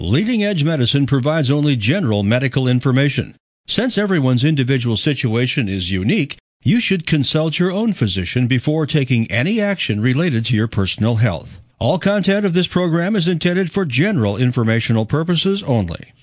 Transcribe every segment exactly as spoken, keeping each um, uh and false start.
Leading Edge Medicine provides only general medical information. Since everyone's individual situation is unique, you should consult your own physician before taking any action related to your personal health. All content of this program is intended for general informational purposes only.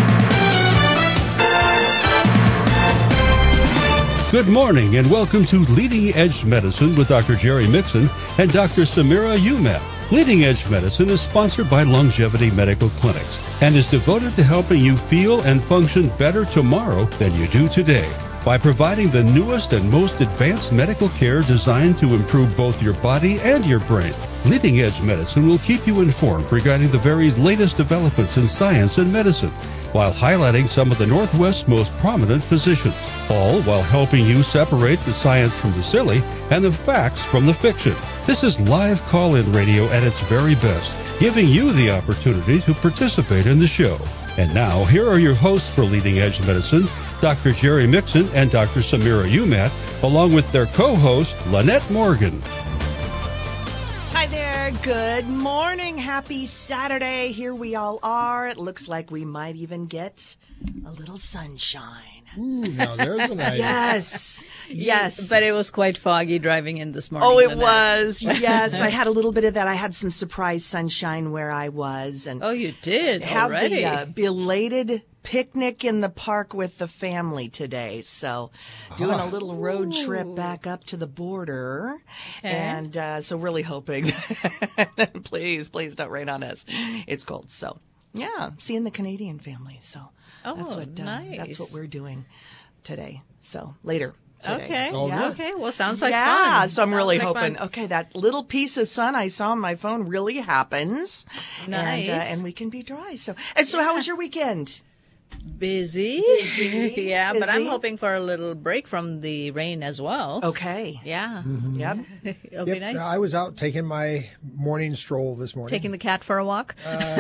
Good morning and welcome to Leading Edge Medicine with Doctor Jerry Mixon and Doctor Samira Umat. Leading Edge Medicine is sponsored by Longevity Medical Clinics and is devoted to helping you feel and function better tomorrow than you do today by providing the newest and most advanced medical care designed to improve both your body and your brain. Leading Edge Medicine will keep you informed regarding the very latest developments in science and medicine, while highlighting some of the Northwest's most prominent physicians, all while helping you separate the science from the silly and the facts from the fiction. This is live call-in radio at its very best, giving you the opportunity to participate in the show. And now, here are your hosts for Leading Edge Medicine, Doctor Jerry Mixon and Doctor Samira Umat, along with their co-host, Lynette Morgan. Hi there. Good morning. Happy Saturday. Here we all are. It looks like we might even get a little sunshine. Ooh, now there's a nice. Yes. Yes. But it was quite foggy driving in this morning. Oh, it Lynette. was. Yes. I had a little bit of that. I had some surprise sunshine where I was. And oh, you did have already. the uh, belated picnic in the park with the family today. So doing a little road trip back up to the border. Okay. And uh, so really hoping, please, please don't rain on us. It's cold. So yeah, seeing the Canadian family. So Oh, that's what uh, nice. that's what we're doing today. So later today. Okay. all Yeah. Okay. Well, sounds like yeah, fun. so I'm Sounds really like hoping, fun. okay, that little piece of sun I saw on my phone really happens. Nice. And, uh, and we can be dry. So, and so how was your weekend? Busy. Busy. yeah, but I'm Busy. hoping for a little break from the rain as well. Okay. Yeah. Yep. It'll be Yep, nice. I was out taking my morning stroll this morning. Taking the cat for a walk.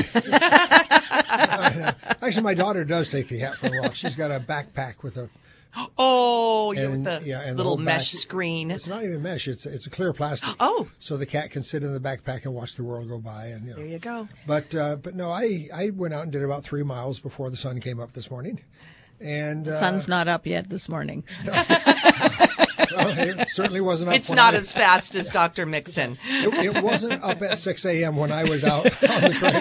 Actually, my daughter does take the cat for a walk. She's got a backpack with a Oh, yeah, and, with the yeah, and the little whole mesh back- screen. It's not even mesh. It's it's a clear plastic. Oh. So the cat can sit in the backpack and watch the world go by. And you know. There you go. But uh, but no, I I went out and did about three miles before the sun came up this morning. And The uh, sun's not up yet this morning. well, it certainly wasn't up. It's when not I- as fast as Doctor Mixon. It, it wasn't up at six a.m. when I was out on the trail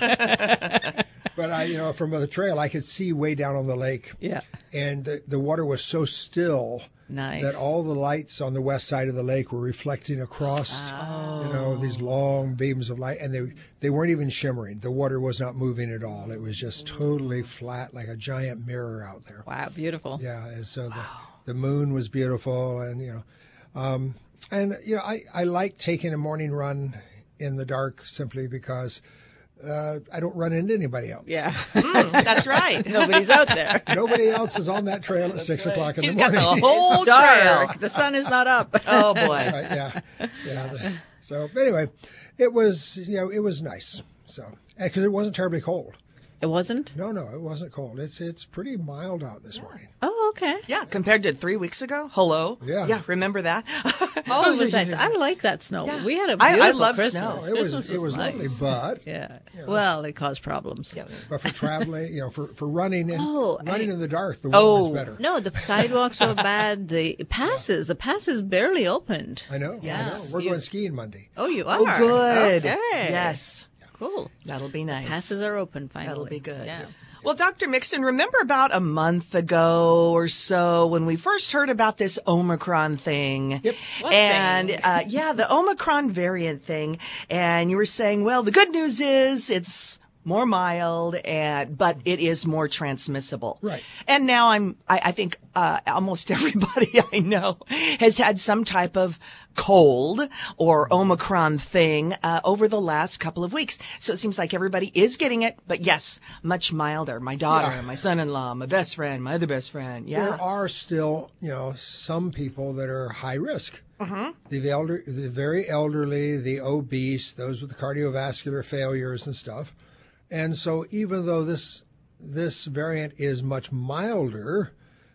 either. But I, you know, from the trail, I could see way down on the lake. Yeah. And the, the water was so still Nice. that all the lights on the west side of the lake were reflecting across, you know, these long beams of light. And they they weren't even shimmering. The water was not moving at all. It was just totally flat, like a giant mirror out there. Wow, beautiful. Yeah, and so the, the moon was beautiful, and you know, um, and you know, I, I like taking a morning run in the dark simply because uh, I don't run into anybody else. Yeah. Mm, that's right. Nobody's out there. Nobody else is on that trail at six o'clock in He's the got morning. the whole It's dark. trail. The sun is not up. Oh, boy. Right, yeah, yeah. the- so anyway, it was you know it was nice. So because it wasn't terribly cold. It wasn't? No, no, it wasn't cold. It's it's pretty mild out this morning. Oh, okay. Yeah, compared to three weeks ago. Hello. Yeah. Yeah, remember that? Oh, it was nice. I like that snow. Yeah. We had a I- I beautiful love Christmas. snow. Oh, it was Christmas it was lovely, nice. but Yeah. Well, it caused problems. Yeah. but for traveling, you know, for, for running in Oh, running I- in the dark, the weather Oh. is better. No, the sidewalks were bad. The passes, the passes barely opened. I know. I know. Yes. We're You- going skiing Monday. Oh, you are? Oh, good. Okay. Yes. Cool. That'll be nice. Passes are open finally. That'll be good. Yeah. Well, Doctor Mixon, remember about a month ago or so when we first heard about this Omicron thing? Yep. What and thing? Uh, yeah, the Omicron variant thing. And you were saying, well, the good news is it's more mild, and but it is more transmissible. Right. And now I'm, I, I think uh, almost everybody I know has had some type of cold or Omicron thing uh, over the last couple of weeks. So it seems like everybody is getting it, but yes, much milder. My daughter, Yeah. my son-in-law, my best friend, my other best friend. There Yeah. are still, you know, some people that are high risk. Mm-hmm. The elder, the very elderly, the obese, those with the cardiovascular failures and stuff. And so, even though this this variant is much milder,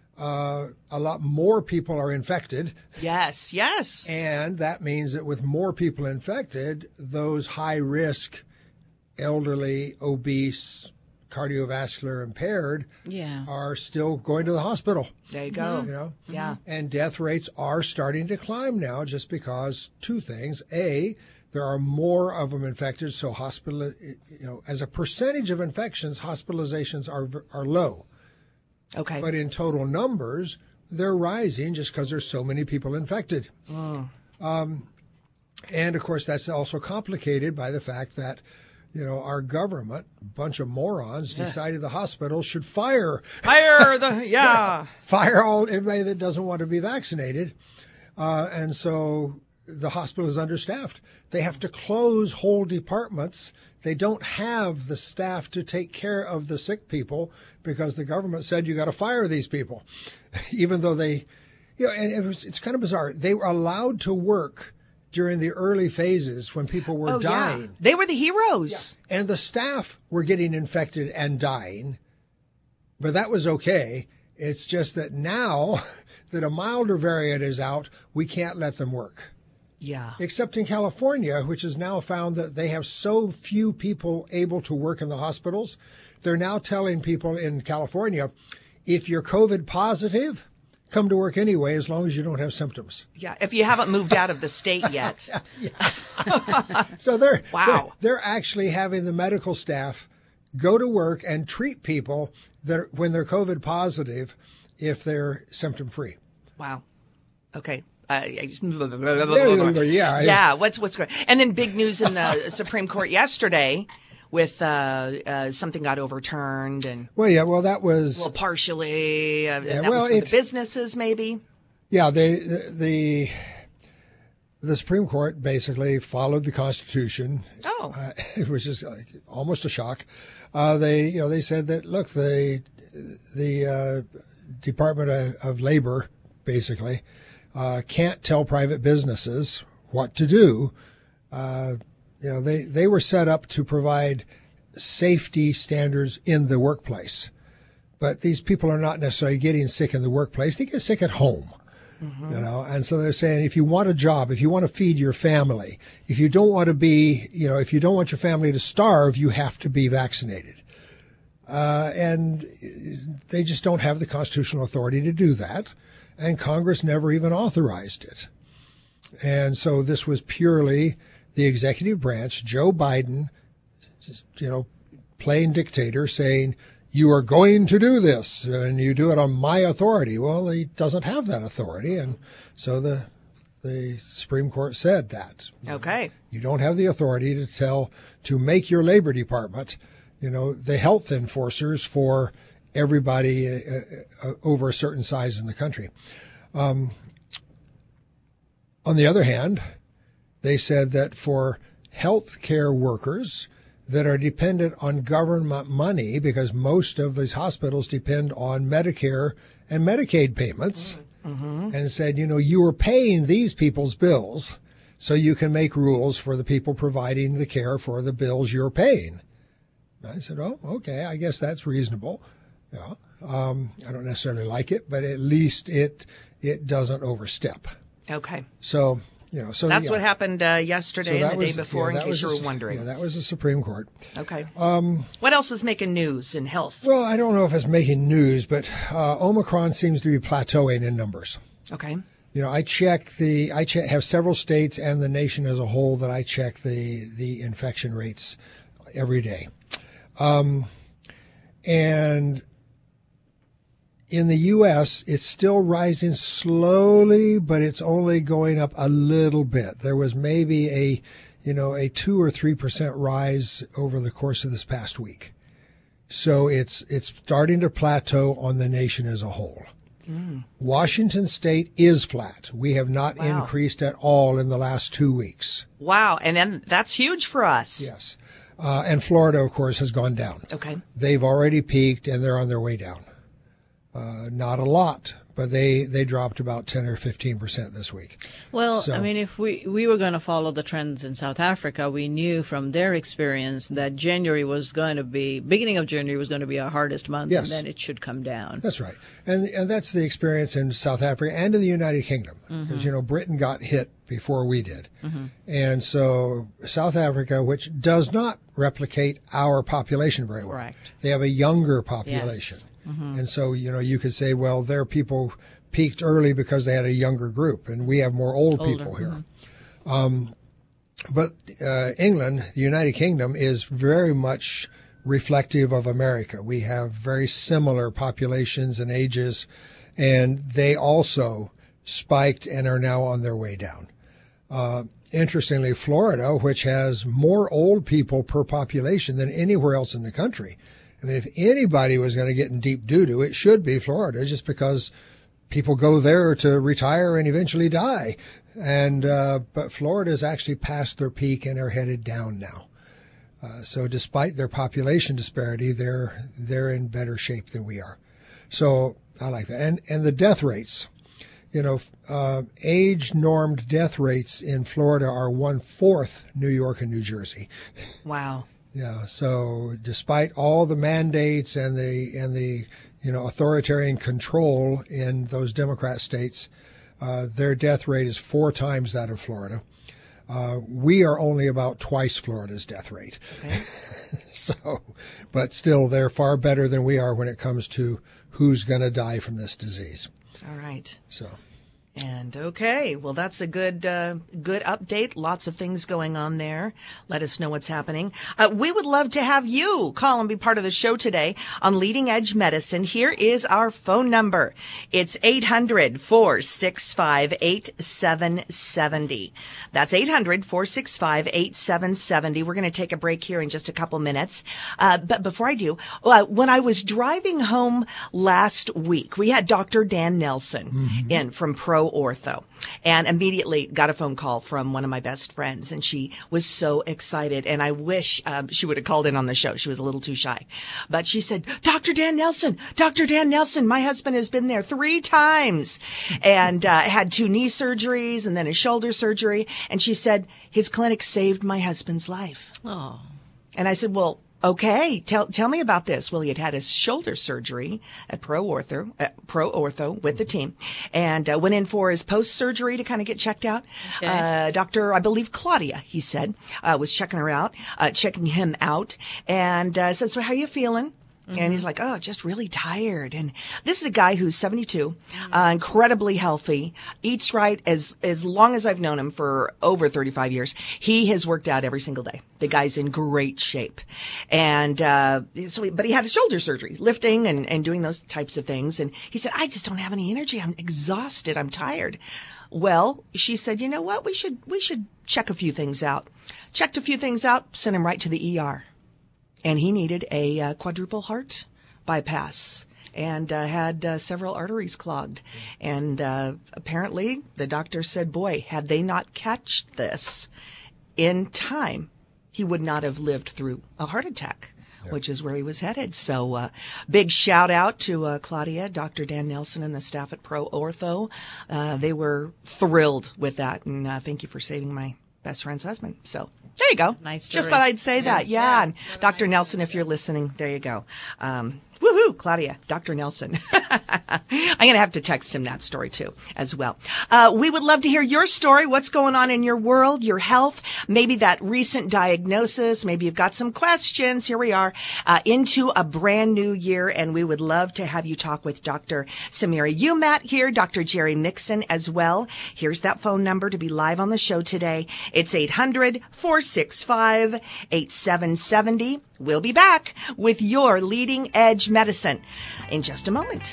uh, a lot more people are infected, Yes, yes. and that means that with more people infected, those high risk elderly, obese, cardiovascular impaired Yeah. are still going to the hospital. There you go. You know? Yeah. And death rates are starting to climb now just because two things. A, there are more of them infected, so hospital, you know, as a percentage of infections, hospitalizations are are low. Okay. But in total numbers, they're rising just because there's so many people infected. Mm. Um, and of course, that's also complicated by the fact that, you know, our government, a bunch of morons, decided the hospitals should fire Fire the, yeah. fire all anybody that doesn't want to be vaccinated. Uh, and so the hospital is understaffed. They have to close whole departments. They don't have the staff to take care of the sick people because the government said you got to fire these people, even though they, you know, and it was, it's kind of bizarre. They were allowed to work during the early phases when people were Oh, dying. yeah. They were the heroes. And the staff were getting infected and dying, but that was okay. It's just that now that a milder variant is out, we can't let them work. Yeah. Except in California, which has now found that they have so few people able to work in the hospitals. They're now telling people in California, if you're COVID positive, come to work anyway, as long as you don't have symptoms. Yeah. If you haven't moved out of the state yet. So they're, Wow. they're, they're actually having the medical staff go to work and treat people that are, when they're COVID positive, if they're symptom free. Wow. Okay. Uh, Yeah, yeah. yeah. What's what's great? And then big news in the Supreme Court yesterday, with uh, uh, something got overturned and Well, yeah. Well, that was well partially. Uh, Yeah, that well, was for the it- businesses, maybe. yeah. They the, the the Supreme Court basically followed the Constitution. Oh. Uh, it was just like almost a shock. Uh, they you know they said that look the the uh, Department of, of Labor basically. Uh, can't tell private businesses what to do. Uh, you know, they, they were set up to provide safety standards in the workplace. But these people are not necessarily getting sick in the workplace. They get sick at home, mm-hmm. you know, and so they're saying if you want a job, if you want to feed your family, if you don't want to be, you know, if you don't want your family to starve, you have to be vaccinated. Uh, and they just don't have the constitutional authority to do that. And Congress never even authorized it. And so this was purely the executive branch, Joe Biden, you know, playing dictator saying, you are going to do this and you do it on my authority. Well, he doesn't have that authority. And so the, the Supreme Court said that. Okay. You don't have the authority to tell, to make your Labor Department, you know, the health enforcers for everybody uh, uh, over a certain size in the country. Um, on the other hand, they said that for health care workers that are dependent on government money, because most of these hospitals depend on Medicare and Medicaid payments, mm-hmm. and said, you know, you are paying these people's bills, so you can make rules for the people providing the care for the bills you're paying. And I said, oh, okay, I guess that's reasonable. Yeah. Um, I don't necessarily like it, but at least it it doesn't overstep. Okay. So, you know, so that's yeah. what happened uh, yesterday So and the was, day before, yeah, in case was you a, were wondering. Yeah, that was the Supreme Court. Okay. Um, what else is making news in health? Well, I don't know if it's making news, but uh, Omicron seems to be plateauing in numbers. Okay. You know, I check the, I check, have several states and the nation as a whole that I check the the infection rates every day. Um, and in the U S, it's still rising slowly, but it's only going up a little bit. There was maybe a, you know, a two or three percent rise over the course of this past week. So it's, it's starting to plateau on the nation as a whole. Mm. Washington State is flat. We have not Wow. increased at all in the last two weeks. Wow. And then that's huge for us. Yes. Uh, and Florida, of course, has gone down. Okay. They've already peaked and they're on their way down. Uh, not a lot, but they, they dropped about ten or fifteen percent this week. Well, So- I mean, if we, we were going to follow the trends in South Africa, we knew from their experience that January was going to be, beginning of January was going to be our hardest month, Yes. and then it should come down. That's right. And and that's the experience in South Africa and in the United Kingdom. Because, you know, Britain got hit before we did. And so South Africa, which does not replicate our population very well. Correct. They have a younger population. Yes. And so, you know, you could say, well, their people peaked early because they had a younger group, and we have more old Older, people here. Um, but uh, England, the United Kingdom, is very much reflective of America. We have very similar populations and ages, and they also spiked and are now on their way down. Uh, interestingly, Florida, which has more old people per population than anywhere else in the country. I mean, if anybody was going to get in deep doo-doo, it should be Florida, just because people go there to retire and eventually die. And uh, but Florida has actually passed their peak and are headed down now. Uh, so despite their population disparity, they're they're in better shape than we are. So I like that. And and the death rates, you know, uh, age-normed death rates in Florida are one-fourth New York and New Jersey. Wow. Yeah. So despite all the mandates and the and the you know authoritarian control in those Democrat states, uh, their death rate is four times that of Florida. Uh, we are only about twice Florida's death rate. Okay. So, but still, they're far better than we are when it comes to who's going to die from this disease. All right. So. And okay, well, that's a good uh, good update. Lots of things going on there. Let us know what's happening. Uh, we would love to have you call and be part of the show today on Leading Edge Medicine. Here is our phone number. It's eight hundred, four six five, eight seven seven zero. That's eight hundred, four six five, eight seven seven zero. We're going to take a break here in just a couple minutes. Uh, but before I do, uh, when I was driving home last week, we had Doctor Dan Nelson mm-hmm. in from Pro Ortho, and immediately got a phone call from one of my best friends, and she was so excited. And I wish um, she would have called in on the show. She was a little too shy, but she said, Doctor Dan Nelson, Doctor Dan Nelson, my husband has been there three times and uh, had two knee surgeries and then a shoulder surgery. And she said, his clinic saved my husband's life. Oh. And I said, well, okay, tell tell me about this. Well, he had had his shoulder surgery at Pro Ortho, uh, Pro Ortho with the team, and uh, went in for his post surgery to kind of get checked out. Okay. Uh, Doctor, I believe Claudia, he said, uh, was checking her out, uh, checking him out, and uh, said, "So how are you feeling?" And he's like, oh, just really tired. And this is a guy who's seventy-two, uh, incredibly healthy, eats right. As as long as I've known him, for over thirty-five years, he has worked out every single day. The guy's in great shape. And uh so, he, but he had a shoulder surgery, lifting and, and doing those types of things. And he said, I just don't have any energy. I'm exhausted. I'm tired. Well, she said, you know what? We should we should check a few things out. Checked a few things out, sent him right to the E R. And he needed a uh, quadruple heart bypass and uh, had uh, several arteries clogged. And uh, apparently the doctor said, boy, had they not catched this in time, he would not have lived through a heart attack, yep. which is where he was headed. So uh, big shout out to uh, Claudia, Doctor Dan Nelson, and the staff at Pro Ortho. Uh, they were thrilled with that. And uh, thank you for saving my best friend's husband. So there you go. Nice story. Just thought I'd say Yes, that. Yeah. yeah. And Doctor Nice Nelson, if you're listening, there you go. Um, woohoo, Claudia, Doctor Nelson. I'm going to have to text him that story too, as well. Uh, we would love to hear your story. What's going on in your world, your health, maybe that recent diagnosis. Maybe you've got some questions. Here we are, uh, into a brand new year, and we would love to have you talk with Doctor Samira Umat here, Doctor Jerry Mixon as well. Here's that phone number to be live on the show today. It's eight hundred, four six five, eight seven seven zero. We'll be back with your Leading Edge Medicine in just a moment.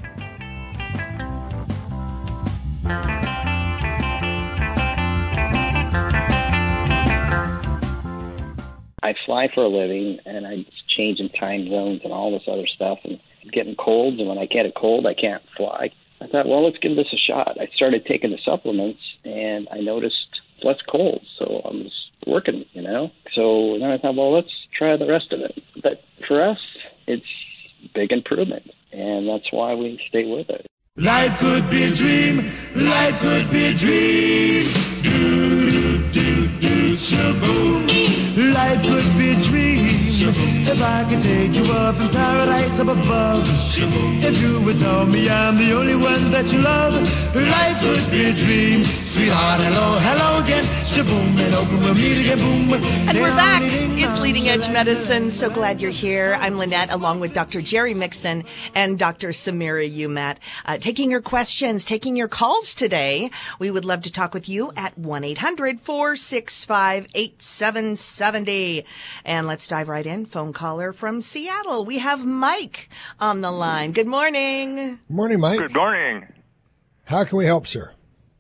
I fly for a living, and I change in time zones and all this other stuff, and getting colds, and when I get a cold, I can't fly. I thought, well, let's give this a shot. I started taking the supplements, and I noticed less colds, so I was working, you know. So then I thought, well, let's try the rest of it. But for us, it's big improvement. and that's why we stay with it. Life could be a dream, life could be a dream. Do, do, do, do, shaboom. Life could be a dream. Shaboom. If I could take you up in paradise up above. Shaboom. If you would tell me I'm the only one that you love. Life could be a dream. Sweetheart, hello, hello again. Shaboom, and open we'll meet again, boom. And we're back. It's Leading Edge Medicine. So glad you're here. I'm Lynette, along with Doctor Jerry Mixon and Doctor Samira Umat. Uh, taking your questions, taking your calls today. We would love to talk with you at one eight hundred four six five eight seven seven zero. And let's dive right in. Phone caller from Seattle. We have Mike on the line. Good morning. Good morning, Mike. Good morning. How can we help, sir?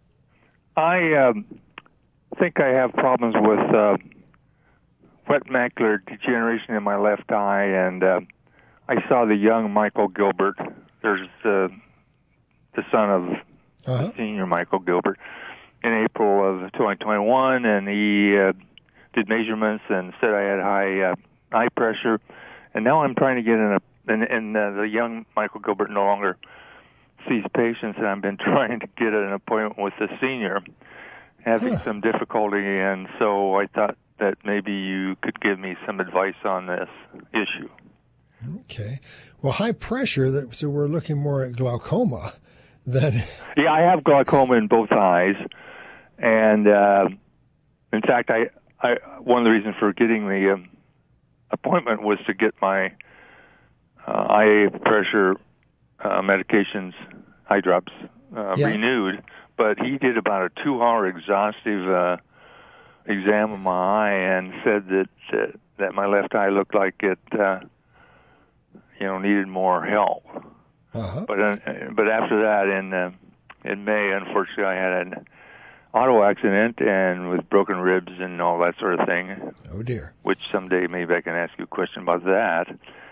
I um, think I have problems with uh, wet macular degeneration in my left eye, and uh, I saw the young Michael Gilbert. There's uh, the son of Uh-huh. the senior Michael Gilbert in April of twenty twenty-one, and he uh, did measurements and said I had high uh, eye pressure. And now I'm trying to get in a, and, and uh, the young Michael Gilbert no longer sees patients, and I've been trying to get an appointment with the senior, having Huh. some difficulty, and so I thought that maybe you could give me some advice on this issue. Okay. Well, high pressure, that, so we're looking more at glaucoma than... Yeah, I have glaucoma in both eyes, and uh, in fact, I, I one of the reasons for getting the um, appointment was to get my uh, eye pressure uh, medications, eye drops, uh, Yeah. renewed. But he did about a two-hour exhaustive uh, exam of my eye and said that uh, that my left eye looked like it, uh, you know, needed more help. Uh-huh. But uh, but after that, in uh, in May, unfortunately, I had an auto accident and with broken ribs and all that sort of thing. Oh, dear. Which someday maybe I can ask you a question about that.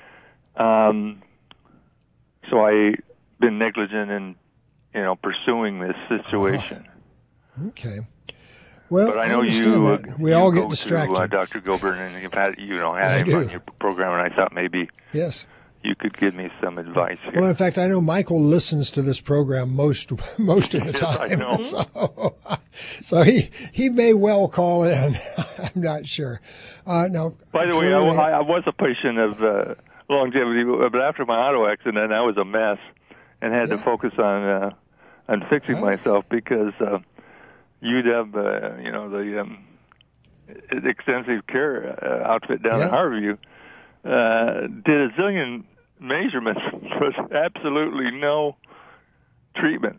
Um, so I've been negligent in, you know, pursuing this situation. Okay. Well, But I know understand you. that. Uh, we you all go get distracted. To, uh, Doctor Gilbert, and you've had you know had I him do. on your program, and I thought maybe Yes. you could give me some advice here. Well, in fact, I know Michael listens to this program most most of the Yes, time. I know. So, so he he may well call in. I'm not sure. Uh, now, By the way, clearly- I, I was a patient of uh, longevity, but after my auto accident, I was a mess and had Yeah. to focus on uh, on fixing Right. myself because uh, U W, uh, you know, the um, extensive care uh, outfit down Yeah. at Harborview, uh, did a zillion measurements, but absolutely no treatment.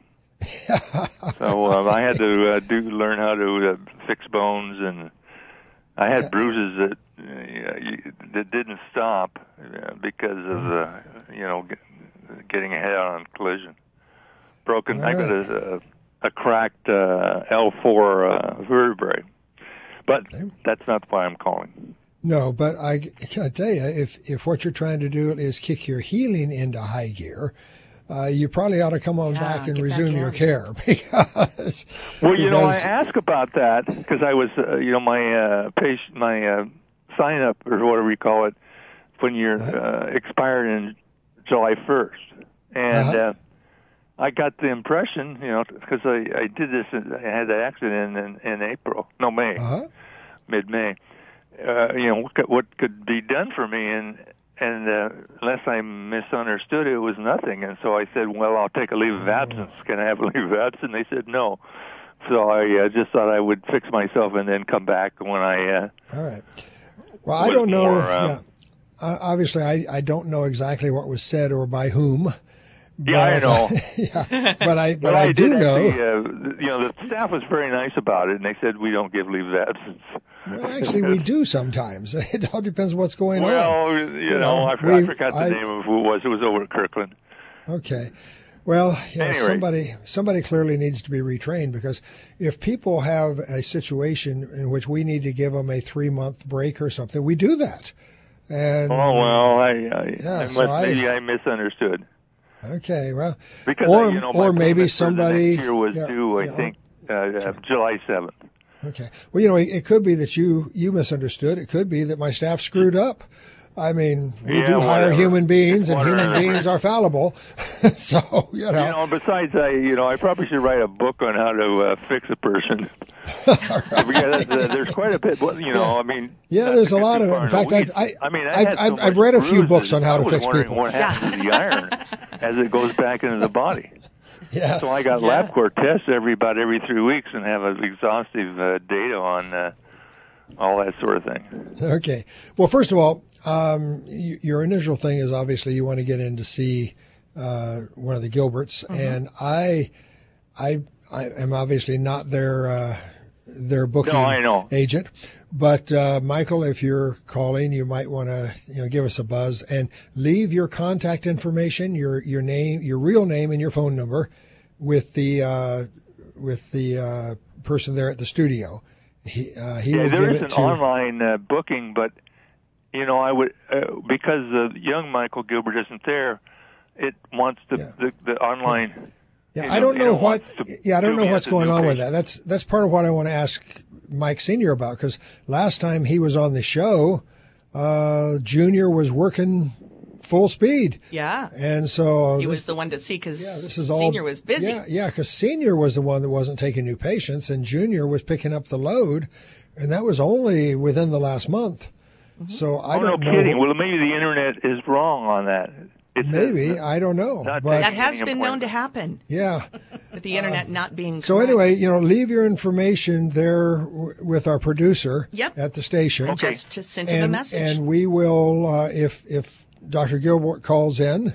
So um, I had to uh, do learn how to uh, fix bones, and I had Yeah. bruises that uh, you- that didn't stop uh, because of uh, you know get, getting a head-on collision. Broken. I got All a, a, a cracked uh, L four uh, vertebrae, but that's not why I'm calling. No, but I can tell you, if if what you're trying to do is kick your healing into high gear, uh, you probably ought to come on Yeah, back and get back resume your in. care because. Well, you know, I because- ask about that because I was, uh, you know, my uh, patient, my uh, sign up or whatever you call it, when you're uh, expired in July first, and Uh-huh. uh, I got the impression, you know, because I, I did this, I had the accident in, in April, no May, Uh-huh. mid May. Uh, you know, what could, what could be done for me, and and uh, unless I misunderstood, it was nothing. And so I said, well, I'll take a leave of absence. Can I have a leave of absence? They said no. So I uh, just thought I would fix myself and then come back when I. Uh, All right. Well, I with don't know. more, um, yeah. Uh, obviously, I, I don't know exactly what was said or by whom. Yeah, I but, know. yeah, but I but well, I, I do did know. actually, uh, you know, the staff was very nice about it, and they said we don't give leave of absence. Well, actually, we do sometimes. It all depends what's going Well, on. you, You know, know, I, I we- forgot the I- name of who it was. It was over at Kirkland. Okay. Well, yeah, Anyway. somebody somebody clearly needs to be retrained because if people have a situation in which we need to give them a three month break or something, we do that. And Oh well, I, I, Yeah, I must, so I- maybe I misunderstood. okay, well, Because or uh, you know, my or maybe payment for the somebody next year was yeah, due, I yeah, think, uh, uh, July seventh. Okay. Well, you know, it, it could be that you you misunderstood. It could be that my staff screwed up. I mean, we Yeah, do hire whatever. human beings, and Whatever. human beings are fallible. So, you know. You know, besides, I, you know, I probably should write a book on how to uh, fix a person. Because uh, there's quite a bit, you know, I mean. Yeah, there's a lot of it. In fact, I've, I, I mean, I I've, had so I've, much I've read a few bruises, books on how I to was fix wondering people. what happens to the iron as it goes back into the body. Yes. So I got Yeah. LabCorp tests every about every three weeks and have an exhaustive uh, data on uh, all that sort of thing. Okay. Well, first of all, um, y- your initial thing is obviously you want to get in to see uh, one of the Gilberts, Mm-hmm. and I, I, I am obviously not their uh, their booking No, I know. agent. But uh, Michael, if you're calling, you might want to you know give us a buzz and leave your contact information, your your name, your real name, and your phone number with the uh, with the uh, person there at the studio. He uh, he Yeah, will there give is it an to. online uh, booking, but you know, I would uh, because uh, young Michael Gilbert isn't there. It wants the Yeah. the, the online. Yeah, you I don't you know what. wants to Yeah, I don't do know me what's as a going new on with patient. that. That's that's part of what I want to ask Mike Senior about, because last time he was on the show, uh, Junior was working full speed, Yeah. and so He this, was the one to see because yeah, this is all Senior was busy. Yeah, yeah, because Senior was the one that wasn't taking new patients, and Junior was picking up the load, and that was only within the last month. Mm-hmm. So I Oh, no don't know. kidding. Well, maybe the internet is wrong on that. It says Maybe that- I don't know, Not but That has Getting been known to appointments. happen yeah. with the internet not being So correct. anyway, you know, leave your information there w- with our producer Yep. at the station. Okay. Just to send him a and, message. and we will, uh, if if Doctor Gilbert calls in,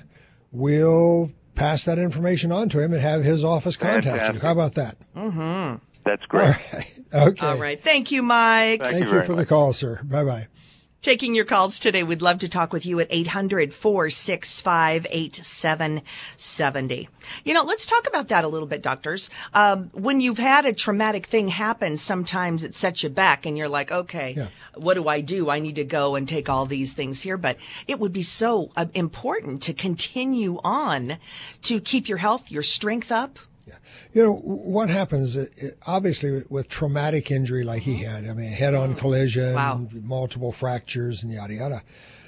we'll pass that information on to him and have his office contact Fantastic. you. How about that? That's great. All right. Okay. All right. Thank you, Mike. Thank Thank you you, very for much. the call, sir. Bye bye. Taking your calls today. We'd love to talk with you at eight hundred, four six five, eight seven seven zero. You know, let's talk about that a little bit, doctors. Um, when you've had a traumatic thing happen, sometimes it sets you back and you're like, okay, Yeah. what do I do? I need to go and take all these things here. But it would be so uh, important to continue on to keep your health, your strength up. You know, what happens, it, it- obviously, with traumatic injury like he had, I mean, head-on collision, Wow. multiple fractures, and yada, yada.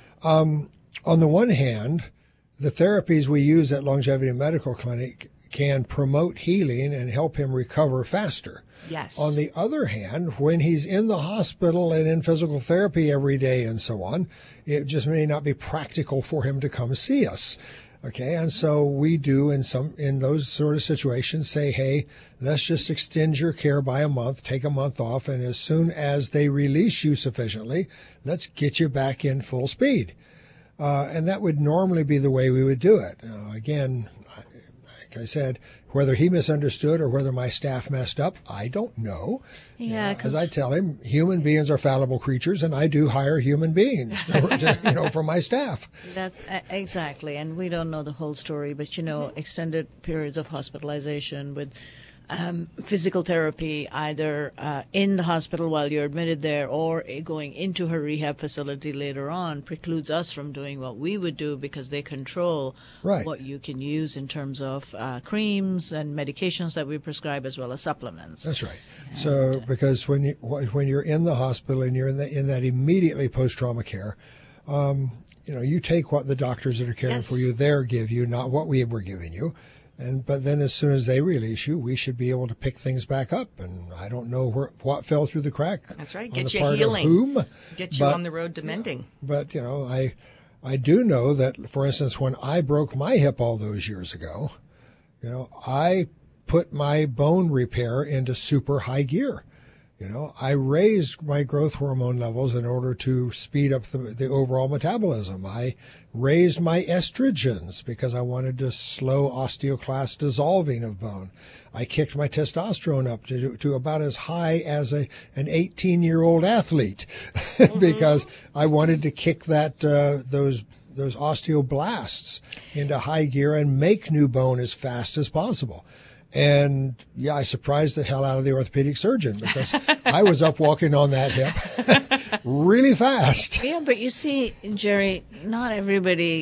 Um, on the one hand, the therapies we use at Longevity Medical Clinic can promote healing and help him recover faster. Yes. On the other hand, when he's in the hospital and in physical therapy every day and so on, it just may not be practical for him to come see us. Okay. And so we do in some, in those sort of situations say, hey, let's just extend your care by a month, take a month off. And as soon as they release you sufficiently, let's get you back in full speed. Uh, and that would normally be the way we would do it. Uh, again, like I said, whether he misunderstood or whether my staff messed up, I don't know. Yeah, As because I tell him, human beings are fallible creatures, and I do hire human beings, to, you know, for my staff. that's uh, exactly, and we don't know the whole story, but you know, extended periods of hospitalization with um, physical therapy, either uh, in the hospital while you're admitted there or going into her rehab facility later on, precludes us from doing what we would do because they control Right. what you can use in terms of uh, creams and medications that we prescribe, as well as supplements. That's right. So, because when you when you're in the hospital and you're in the in that immediately post trauma care, um, you know, you take what the doctors that are caring Yes. for you there give you, not what we were giving you. And but then as soon as they release you, we should be able to pick things back up. And I don't know where, what fell through the crack. That's right. on Get the you part of healing. whom, Get you but- on the road to mending. But you know, I I do know that, for instance, when I broke my hip all those years ago, you know, I put my bone repair into super high gear. You know, I raised my growth hormone levels in order to speed up the, the overall metabolism. I raised my estrogens because I wanted to slow osteoclast dissolving of bone. I kicked my testosterone up to, to about as high as a, an eighteen-year-old athlete because I wanted to kick that, uh, those, those osteoblasts into high gear and make new bone as fast as possible. And yeah, I surprised the hell out of the orthopedic surgeon because I was up walking on that hip really fast. Yeah, but you see, Jerry, not everybody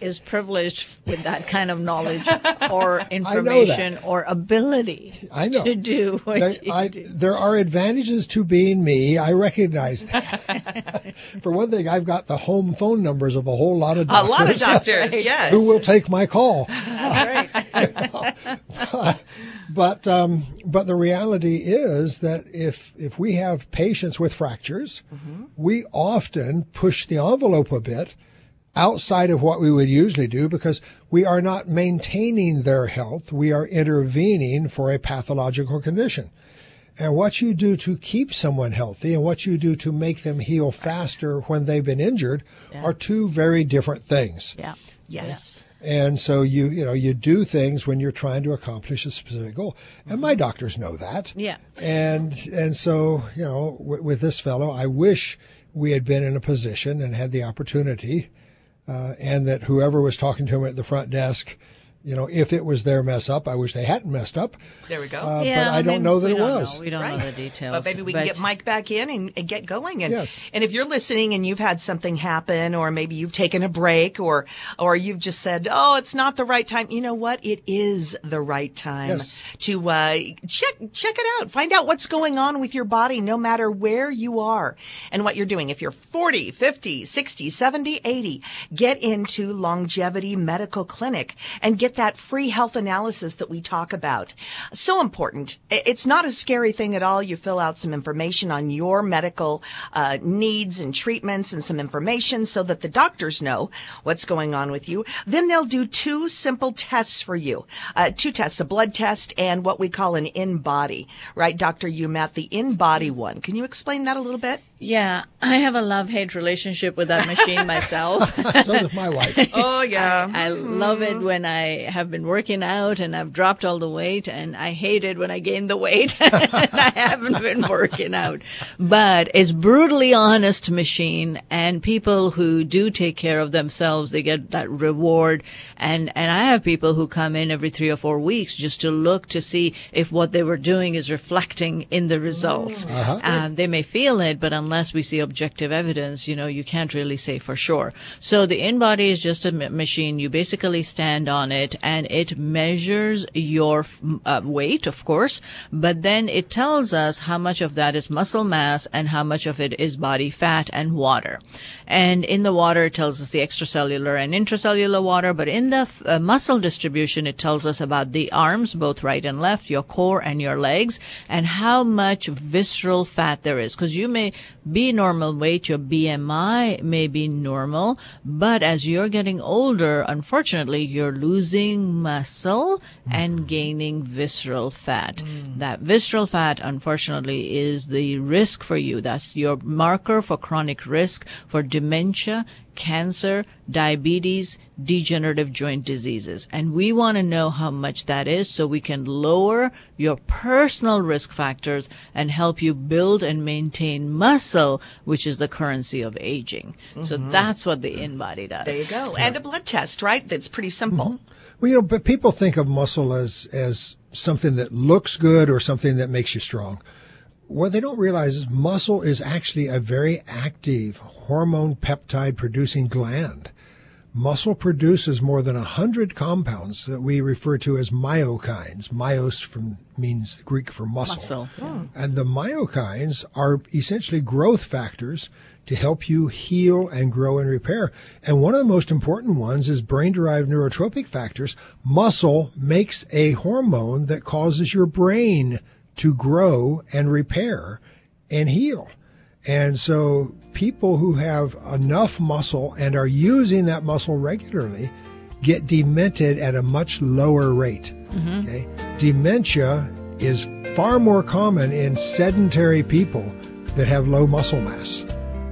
is privileged with that kind of knowledge or information or ability I know. to do what there, you I, do. There are advantages to being me. I recognize that. For one thing, I've got the home phone numbers of a whole lot of doctors. A lot of doctors, yes. Who will take my call. That's right. but but, um, but the reality is that if if we have patients with fractures, mm-hmm. we often push the envelope a bit outside of what we would usually do because we are not maintaining their health. We are intervening for a pathological condition. And what you do to keep someone healthy and what you do to make them heal faster when they've been injured yeah. are two very different things. Yeah. Yes. And so you, you know, you do things when you're trying to accomplish a specific goal. And my doctors know that. Yeah. And, and so, you know, w- with this fellow, I wish we had been in a position and had the opportunity Uh, and that whoever was talking to him at the front desk, you know, if it was their mess up, I wish they hadn't messed up. There we go. Uh, yeah, but I, I don't mean, know that we it don't was. Know. We don't right. know the details. But maybe we but can get Mike back in and, and get going. And, yes. and if you're listening and you've had something happen, or maybe you've taken a break, or or you've just said, "Oh, it's not the right time." You know what? It is the right time yes. to uh, check check it out. Find out what's going on with your body, no matter where you are and what you're doing. If you're forty, fifty, sixty, seventy, eighty, get into Longevity Medical Clinic and get that free health analysis that we talk about. So important. It's not a scary thing at all. You fill out some information on your medical uh, needs and treatments and some information so that the doctors know what's going on with you. Then they'll do two simple tests for you. Uh, two tests, a blood test and what we call an in-body. Right, Doctor Umat, the in-body one. Can you explain that a little bit? Yeah, I have a love-hate relationship with that machine myself. So does my wife. Oh, yeah. I, I love it when I have been working out and I've dropped all the weight, and I hate it when I gain the weight and I haven't been working out. But it's brutally honest machine, and people who do take care of themselves, they get that reward. And, and I have people who come in every three or four weeks just to look to see if what they were doing is reflecting in the results. Uh-huh. Um, they may feel it, but unless we see objective evidence, you know, you can't really say for sure. So the in-body is just a m- machine. You basically stand on it and it measures your uh, weight, of course, but then it tells us how much of that is muscle mass and how much of it is body fat and water. And in the water, it tells us the extracellular and intracellular water, but in the uh, muscle distribution, it tells us about the arms, both right and left, your core and your legs, and how much visceral fat there is. Because you may be normal weight, your B M I may be normal, but as you're getting older, unfortunately, you're losing muscle and gaining visceral fat. Mm. That visceral fat, unfortunately, is the risk for you. That's your marker for chronic risk for dementia, cancer, diabetes, degenerative joint diseases. And we want to know how much that is so we can lower your personal risk factors and help you build and maintain muscle, which is the currency of aging. Mm-hmm. So that's what the in-body does. There you go. And a blood test, right? That's pretty simple. Mm-hmm. Well, you know, but people think of muscle as, as something that looks good or something that makes you strong. What they don't realize is muscle is actually a very active hormone peptide producing gland. Muscle produces more than a hundred compounds that we refer to as myokines. Myos from means Greek for muscle. Muscle. Yeah. And the myokines are essentially growth factors to help you heal and grow and repair. And one of the most important ones is brain-derived neurotropic factors. Muscle makes a hormone that causes your brain to grow and repair and heal. And so people who have enough muscle and are using that muscle regularly get demented at a much lower rate. Mm-hmm. Okay? Dementia is far more common in sedentary people that have low muscle mass.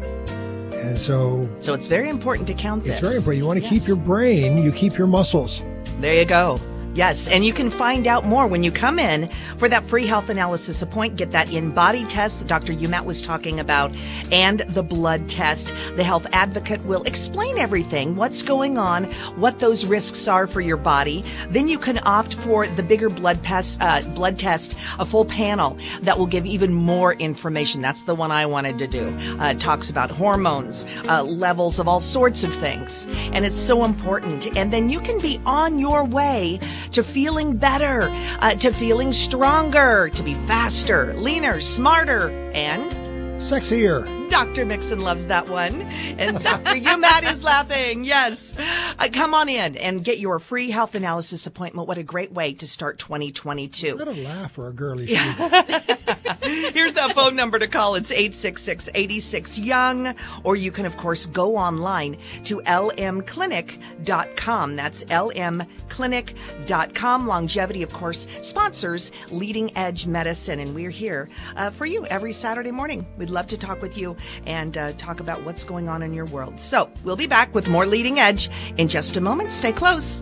And so So it's very important to count this. It's very important. You want to yes. keep your brain, you keep your muscles. There you go. Yes, and you can find out more when you come in for that free health analysis appointment. Get that in-body test that Doctor Umat was talking about and the blood test. The health advocate will explain everything, what's going on, what those risks are for your body. Then you can opt for the bigger blood test, uh, blood test, a full panel that will give even more information. That's the one I wanted to do. Uh, it talks about hormones, uh, levels of all sorts of things, and it's so important. And then you can be on your way to feeling better, uh, to feeling stronger, to be faster, leaner, smarter, and sexier. Doctor Mixon loves that one. And Doctor Umat is laughing. Yes. Uh, come on in and get your free health analysis appointment. What a great way to start twenty twenty-two. Is that a laugh or a girly shoe? Here's that phone number to call. It's eight six six, eight six, young. Or you can, of course, go online to L M clinic dot com. That's L M clinic dot com. Longevity, of course, sponsors Leading Edge Medicine. And we're here uh, for you every Saturday morning. We'd love to talk with you and uh, talk about what's going on in your world. So we'll be back with more Leading Edge in just a moment. Stay close.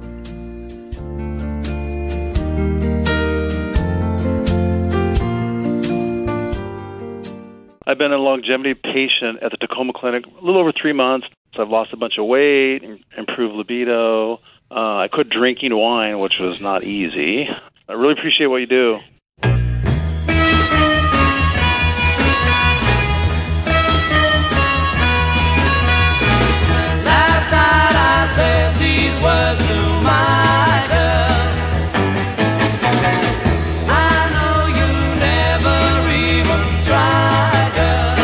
I've been a longevity patient at the Tacoma Clinic a little over three months. So I've lost a bunch of weight, improved libido. Uh, I quit drinking wine, which was not easy. I really appreciate what you do. Last night I said these words to my girl. I know you never even tried, girl.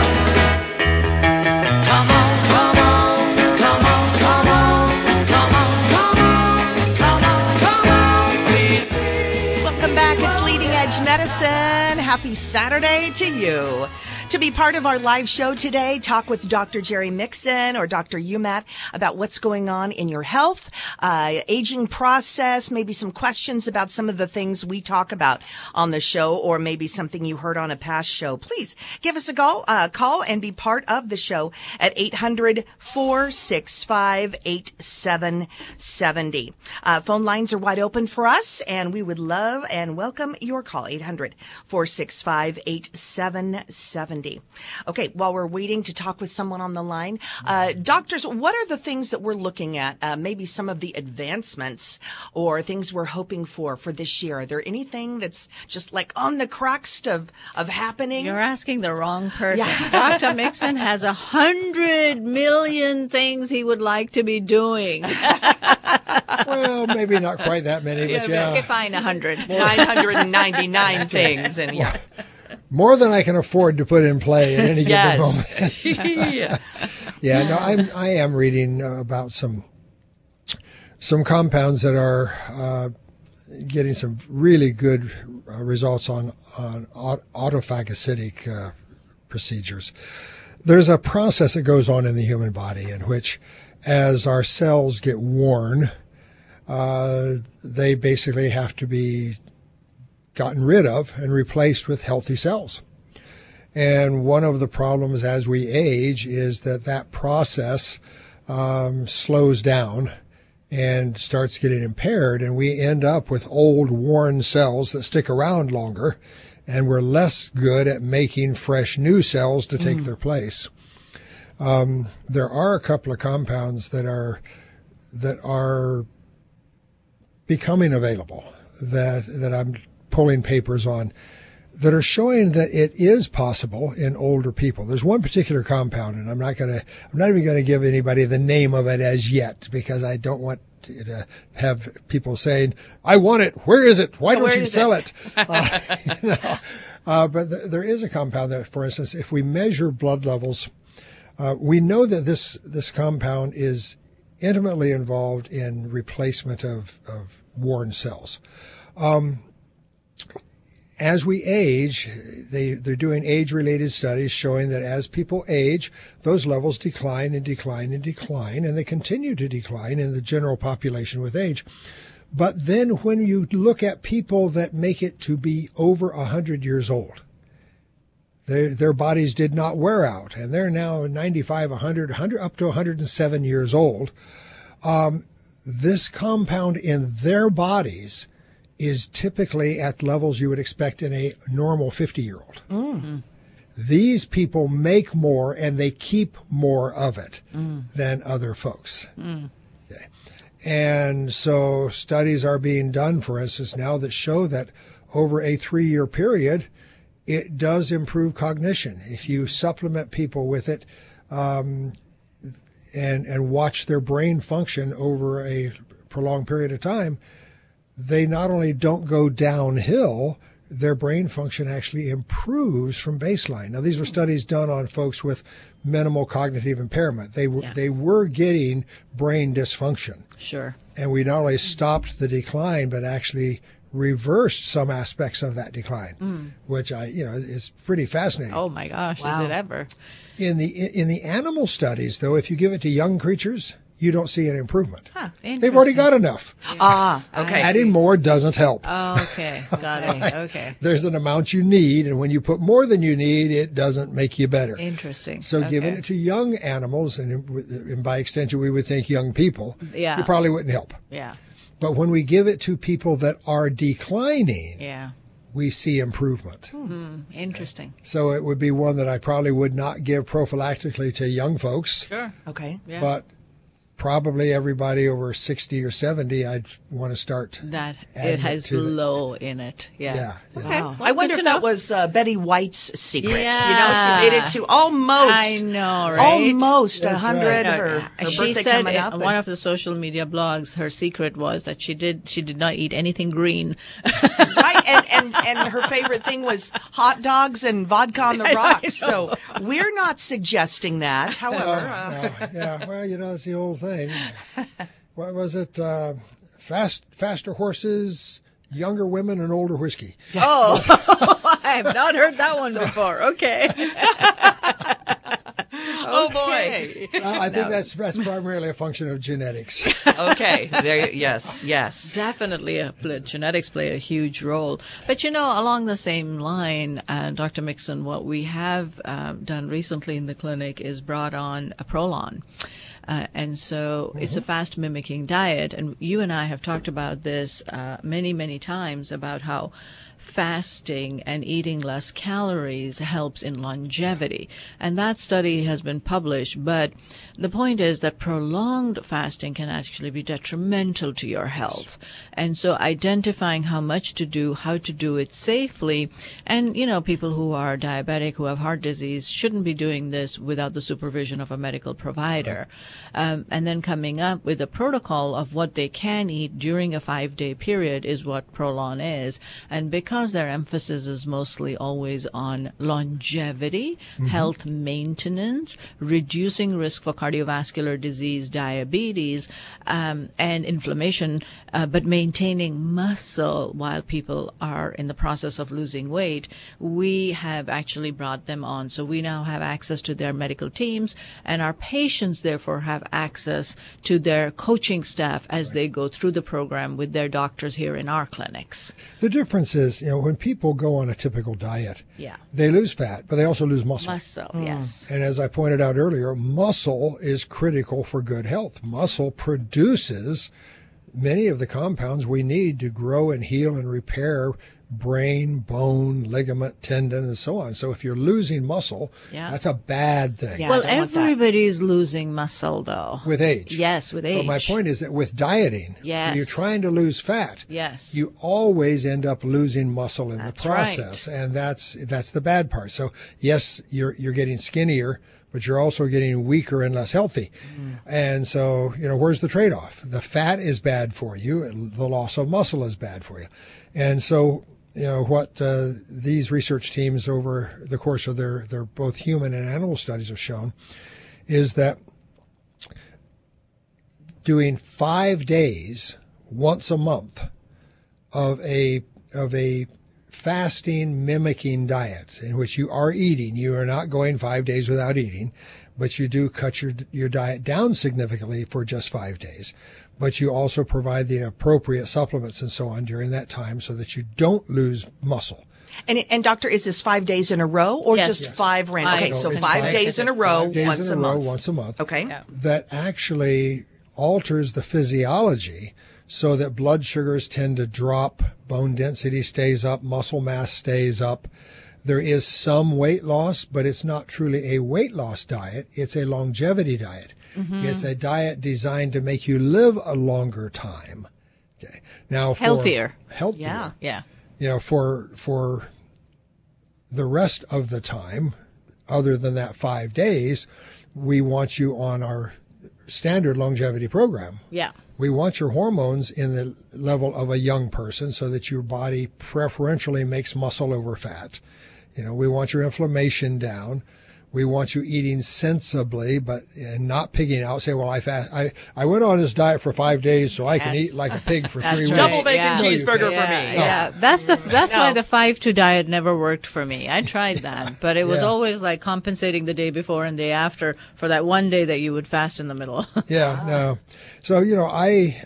Come on, come on, come on, come on, come on, come on, come on, come on, please. Welcome back. It's Leading Edge Medicine. Happy Saturday to you. To be part of our live show today, talk with Doctor Jerry Mixon or Doctor Umat about what's going on in your health, uh, aging process, maybe some questions about some of the things we talk about on the show, or maybe something you heard on a past show. Please give us a call, uh, call and be part of the show at eight hundred, four six five, eight seven seven zero. Uh, phone lines are wide open for us, and we would love and welcome your call, eight hundred, four six five, eight seven seven zero. Okay, while we're waiting to talk with someone on the line, uh, doctors, what are the things that we're looking at? Uh, maybe some of the advancements or things we're hoping for for this year. Are there anything that's just like on the crux of, of happening? You're asking the wrong person. Yeah. Doctor Mixon has a hundred million things he would like to be doing. Well, maybe not quite that many, but yeah. Okay, fine, a hundred. nine hundred ninety-nine things. And yeah. More than I can afford to put in play at any given Yes. moment. yeah. Yeah, no, I'm I am reading uh, about some some compounds that are uh, getting some really good uh, results on on aut- autophagocytic uh, procedures. There's a process that goes on in the human body in which, as our cells get worn, uh, they basically have to be gotten rid of and replaced with healthy cells. And one of the problems as we age is that that process um, slows down and starts getting impaired, and we end up with old, worn cells that stick around longer, and we're less good at making fresh new cells to take mm. their place. Um, there are a couple of compounds that are that are becoming available that that I'm pulling papers on that are showing that it is possible in older people. There's one particular compound, and I'm not going to, I'm not even going to give anybody the name of it as yet, because I don't want to have people saying, I want it. Where is it? Why don't Where you sell it? it? uh, you know, uh, but th- there is a compound that, for instance, if we measure blood levels, uh, we know that this, this compound is intimately involved in replacement of, of worn cells. Um, As we age, they, they're doing age-related studies showing that as people age, those levels decline and decline and decline, and they continue to decline in the general population with age. But then when you look at people that make it to be over one hundred years old, their, their bodies did not wear out, and they're now ninety-five, one hundred, one hundred up to one hundred seven years old. Um, this compound in their bodies is typically at levels you would expect in a normal fifty-year-old. Mm. These people make more and they keep more of it mm. than other folks. Mm. Okay. And so studies are being done, for instance, now that show that over a three-year period, it does improve cognition. If you supplement people with it um, and and watch their brain function over a prolonged period of time, they not only don't go downhill, their brain function actually improves from baseline. Now, these were studies done on folks with minimal cognitive impairment. They were yeah. they were getting brain dysfunction. Sure. And we not only stopped the decline, but actually reversed some aspects of that decline, mm. which I, you know, is pretty fascinating. Oh my gosh, wow. Is it ever? In the in the animal studies, though, if you give it to young creatures, you don't see an improvement. Huh, They've already got enough. Ah, okay. Adding more doesn't help. Oh, okay, got it. Okay. There's an amount you need, and when you put more than you need, it doesn't make you better. Interesting. So okay. giving it to young animals, and, and by extension, we would think young people, yeah. you probably wouldn't help. Yeah. But when we give it to people that are declining, yeah. we see improvement. Hmm. Interesting. So it would be one that I probably would not give prophylactically to young folks. Sure. Okay. Yeah. But probably everybody over sixty or seventy, I'd want to start. That it has it low in it. Yeah. Yeah. yeah. Okay. Wow. Well, I wonder good if to that know. was uh, Betty White's secret. Yeah. You know, she made it to almost. I know, right? Almost a That's hundred. right. Her, No, her she birthday said coming in up. one and- of the social media blogs, her secret was that she did she did not eat anything green. Right, and, and and her favorite thing was hot dogs and vodka on the rocks. So we're not suggesting that. However, uh, No, yeah, well, you know, that's the old thing. What was it? Uh, fast, faster horses, younger women, and older whiskey. Oh, I have not heard that one before. Okay. oh Okay. boy. Uh, I think that's that's primarily a function of genetics. Okay, there. Yes, yes. Definitely, uh, pl- genetics play a huge role. But you know, along the same line, uh, Doctor Mixon, what we have um, done recently in the clinic is brought on a Prolon. Uh, and so mm-hmm. it's a fast mimicking diet. And you and I have talked about this uh, many, many times about how fasting and eating less calories helps in longevity. And that study has been published. But the point is that prolonged fasting can actually be detrimental to your health. And so identifying how much to do, how to do it safely, and, you know, people who are diabetic, who have heart disease, shouldn't be doing this without the supervision of a medical provider. Um, and then coming up with a protocol of what they can eat during a five-day period is what Prolon is. And because their emphasis is mostly always on longevity, mm-hmm. health maintenance, reducing risk for cardiovascular disease, diabetes, um, and inflammation, uh, but maintaining muscle while people are in the process of losing weight, we have actually brought them on. So we now have access to their medical teams, and our patients therefore have access to their coaching staff as right. they go through the program with their doctors here in our clinics. The difference is, you know, when people go on a typical diet, yeah. they lose fat, but they also lose muscle. Muscle, mm. yes. And as I pointed out earlier, muscle is critical for good health. Muscle produces many of the compounds we need to grow and heal and repair brain, bone, ligament, tendon, and so on. So if you're losing muscle, yeah. that's a bad thing. Yeah, well, I don't want that. everybody's losing muscle, though. With age. Yes, with age. But my point is that with dieting, yes. when you're trying to lose fat, yes. you always end up losing muscle in that's the process. Right. And that's that's the bad part. So yes, you're you're getting skinnier, but you're also getting weaker and less healthy. Mm. And so, you know, where's the trade-off? The fat is bad for you, and the loss of muscle is bad for you. And so, you know, what uh, these research teams over the course of their, their both human and animal studies have shown is that doing five days once a month of a of a fasting mimicking diet in which you are eating, you are not going five days without eating, but you do cut your your diet down significantly for just five days. But you also provide the appropriate supplements and so on during that time so that you don't lose muscle. And, and doctor, is this five days in a row or Yes. just Yes. five random? Okay, No, so it's five, five- days in a row, Five days once in a, a row, month. once a month. Okay. Yeah. That actually alters the physiology so that blood sugars tend to drop, bone density stays up, muscle mass stays up. There is some weight loss, but it's not truly a weight loss diet. It's a longevity diet. Mm-hmm. It's a diet designed to make you live a longer time. Okay. Now, for healthier. Healthier. Yeah. Yeah. You know, for, for the rest of the time, other than that five days, we want you on our standard longevity program. Yeah. We want your hormones in the level of a young person so that your body preferentially makes muscle over fat. You know, we want your inflammation down. We want you eating sensibly, but and not pigging out. Say, well, I fast, I, I went on this diet for five days, so I can Yes. eat like a pig for That's three right. weeks. Double bacon Yeah. cheeseburger yeah, for me. Yeah, that's the that's No. why the five two diet never worked for me. I tried that, but it was Yeah. always like compensating the day before and day after for that one day that you would fast in the middle. Yeah, no. So, you know, I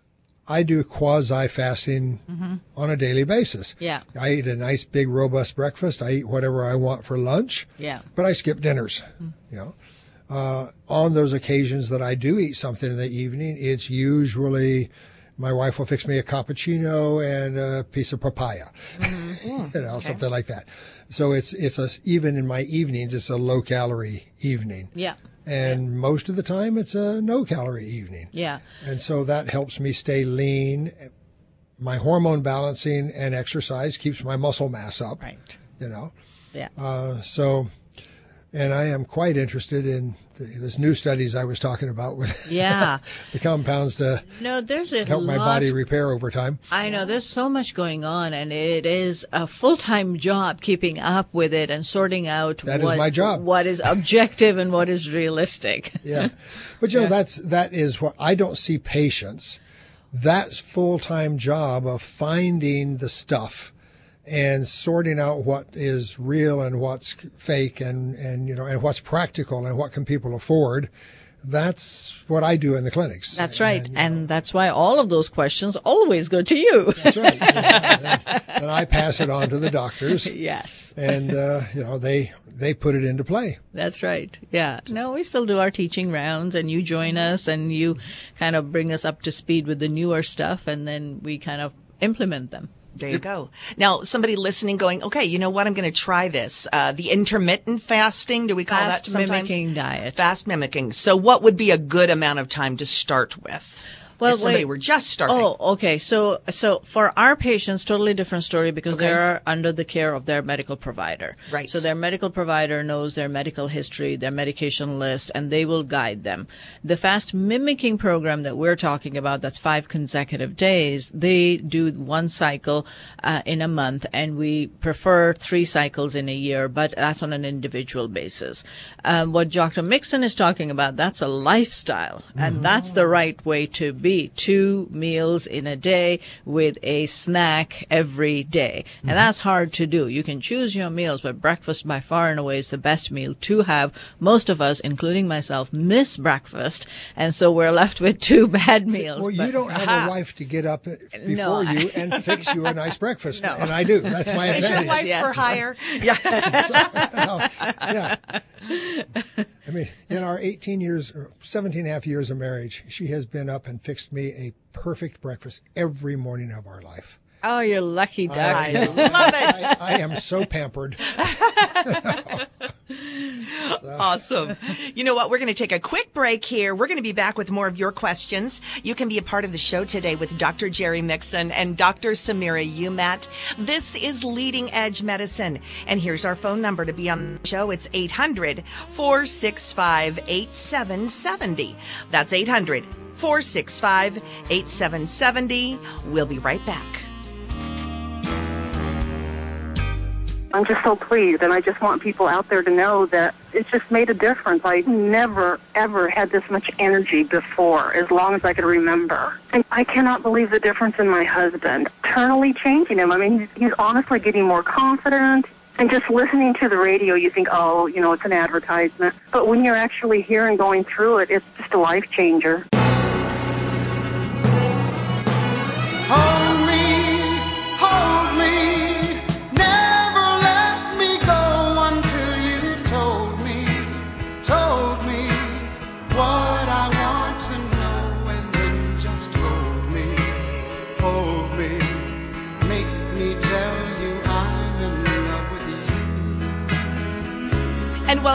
I do quasi fasting Mm-hmm. on a daily basis. Yeah. I eat a nice big robust breakfast. I eat whatever I want for lunch. Yeah. But I skip dinners, you know. Uh, on those occasions that I do eat something in the evening, it's usually my wife will fix me a cappuccino and a piece of papaya, you know, something like that. So it's, it's a, even in my evenings, it's a low calorie evening. Yeah. And most of the time, it's a no-calorie evening. Yeah. And so that helps me stay lean. My hormone balancing and exercise keeps my muscle mass up. Right. You know. Yeah. Uh, so, and I am quite interested in the, this new studies I was talking about with Yeah. the compounds to No, there's a help lot. my body repair over time. I know there's so much going on, and it is a full-time job keeping up with it and sorting out That is what, my job. what is objective and what is realistic. Yeah. But you know, that's, that is what I don't see patients. That's full-time job of finding the stuff and sorting out what is real and what's fake and, and, you know, and what's practical and what can people afford. That's what I do in the clinics. That's right. And, And that's why all of those questions always go to you. that's right. and, and I pass it on to the doctors Yes, and, uh, you know, they, they put it into play. that's right. Yeah. No, we still do our teaching rounds, and you join us and you kind of bring us up to speed with the newer stuff, and then we kind of implement them. There you go. Now, somebody listening going, okay, you know what? I'm going to try this. Uh, the intermittent fasting, do we call Fast that sometimes? mimicking diet. Fast mimicking. So what would be a good amount of time to start with? Well, if somebody wait. were just starting. Oh, okay. So, so for our patients, totally different story because Okay. they're under the care of their medical provider. Right. So their medical provider knows their medical history, their medication list, and they will guide them. The fast mimicking program that we're talking about, that's five consecutive days, they do one cycle uh, in a month, and we prefer three cycles in a year, but that's on an individual basis. Um, what Doctor Mixon is talking about, that's a lifestyle, and that's the right way to be. Two meals in a day with a snack every day. And that's hard to do. You can choose your meals, but breakfast by far and away is the best meal to have. Most of us, including myself, miss breakfast. And so we're left with two bad meals. Well, you But- don't have a wife to get up before No, I- you and fix you a nice breakfast. No. And I do. That's my Is your advantage. wife Yes. for hire? Yeah. yeah. I mean, in our eighteen years, or seventeen and a half years of marriage, she has been up and fixed me a perfect breakfast every morning of our life. Oh, you're lucky, Doug. I love it. I, I am so pampered. Awesome. You know what? We're going to take a quick break here. We're going to be back with more of your questions. You can be a part of the show today with Doctor Jerry Mixon and Doctor Samira Umat. This is Leading Edge Medicine. And here's our phone number to be on the show. It's eight hundred, four six five, eight seven seven zero. That's eight hundred, four six five, eight seven seven zero. We'll be right back. I'm just so pleased, and I just want people out there to know that it's just made a difference. I never, ever had this much energy before, as long as I could remember. And I cannot believe the difference in my husband. Eternally changing him. I mean, he's, he's honestly getting more confident. And just listening to the radio, you think, oh, you know, it's an advertisement. But when you're actually here and going through it, it's just a life changer. Hold me, hold me, never let me go until you've told me, told me what I want to know, and then just hold me.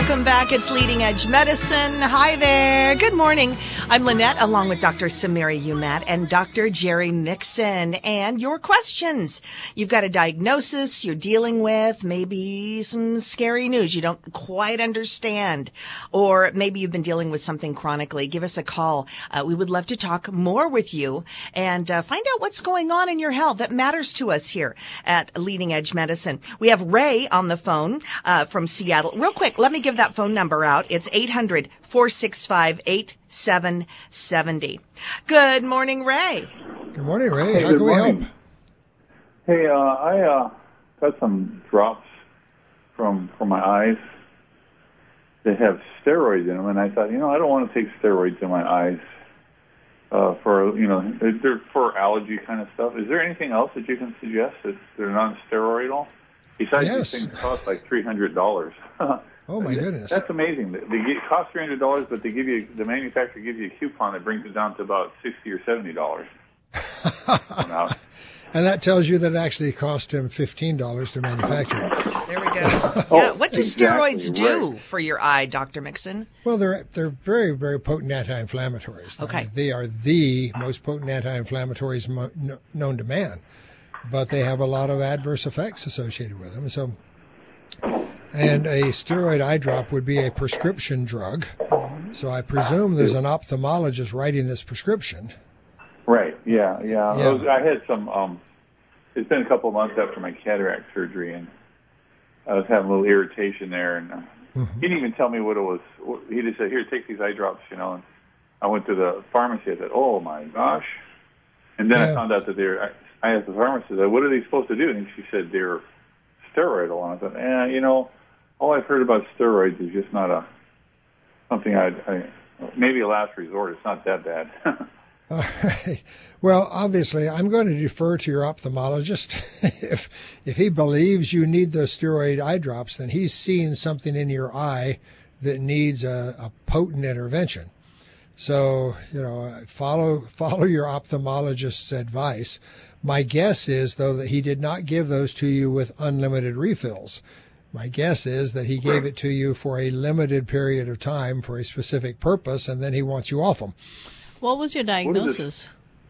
Welcome back. It's Leading Edge Medicine. Hi there. Good morning. I'm Lynette, along with Doctor Samira Umat and Doctor Jerry Mixon. And your questions. You've got a diagnosis you're dealing with, maybe some scary news you don't quite understand, or maybe you've been dealing with something chronically. Give us a call. Uh, we would love to talk more with you and uh, find out what's going on in your health that matters to us here at Leading Edge Medicine. We have Ray on the phone uh, from Seattle. Real quick, let me give that phone number out. It's eight hundred, four six five, eight seven seven zero. Good morning, Ray. Good morning, Ray. Hey, How good can we morning. help? Hey, uh, I uh, got some drops from from my eyes that have steroids in them, and I thought, you know, I don't want to take steroids in my eyes uh, for, you know, they're for allergy kind of stuff. Is there anything else that you can suggest that they're non-steroidal? Besides, Yes. these things cost like three hundred dollars. Oh, my goodness. That's amazing. They get, cost three hundred dollars, but they give you the manufacturer gives you a coupon that brings it down to about sixty or seventy dollars. Now, And that tells you that it actually cost him fifteen dollars to manufacture it. There we go. yeah. Oh, What do exactly, steroids do right. for your eye, Doctor Mixon? Well, they're they're very, very potent anti-inflammatories. Okay. They are the most potent anti-inflammatories mo- kn- known to man, but they have a lot of adverse effects associated with them. So, and a steroid eye drop would be a prescription drug. So I presume there's an ophthalmologist writing this prescription. right? Yeah, yeah. Yeah. I, was, I had some. Um, it's been a couple of months after my cataract surgery, and I was having a little irritation there, and uh, Mm-hmm. he didn't even tell me what it was. He just said, "Here, take these eye drops," you know. And I went to the pharmacy. I said, "Oh my gosh!" And then Yeah. I found out that they're. I, I asked the pharmacist, "What are they supposed to do?" And she said they're steroidal. And I thought, "Eh, you know, all I've heard about steroids is just not a something I'd, I maybe a last resort. It's not that bad." All right. Well, obviously, I'm going to defer to your ophthalmologist. if if he believes you need those steroid eye drops, then he's seen something in your eye that needs a, a potent intervention. So, you know, follow follow your ophthalmologist's advice. My guess is, though, that he did not give those to you with unlimited refills. My guess is that he gave it to you for a limited period of time for a specific purpose, and then he wants you off them. What was your diagnosis?